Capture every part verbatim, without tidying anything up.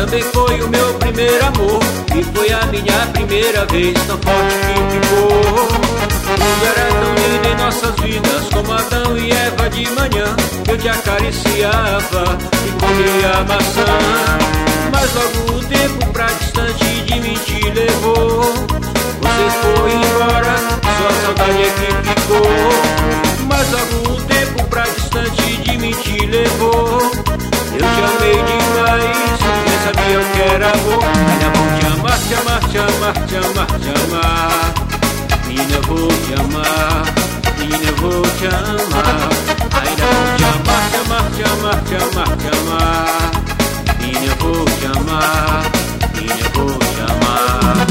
também foi o meu primeiro amor. E foi a minha primeira vez, tão forte que ficou. Tudo era tão lindo em nossas vidas, como Adão e Eva de manhã. Eu te acariciava e comia maçã. Mas logo o tempo pra distante de mim te levou. Você foi embora, sua saudade é que ficou. Mas logo o tempo pra distante de mim te levou. Eu te amei demais, nem sabia o que era amor. Ainda vou te amar, te amar, te amar, te amar, te amar. Menina, eu vou te amar, menina, eu vou te amar. Ainda vou te amar, te amar, te amar, te amar, te amar. Menina, eu vou te amar, menina, eu vou te amar.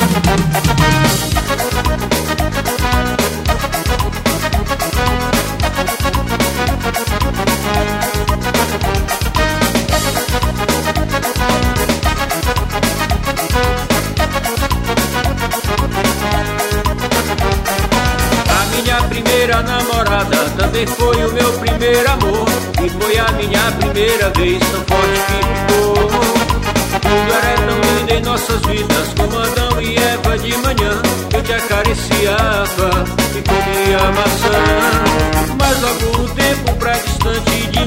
Primeira namorada também foi o meu primeiro amor. E foi a minha primeira vez, tão forte que ficou. Tudo era tão lindo em nossas vidas, como Adão e Eva de manhã. Eu te acariciava e comia maçã. Mas logo o tempo pra distante de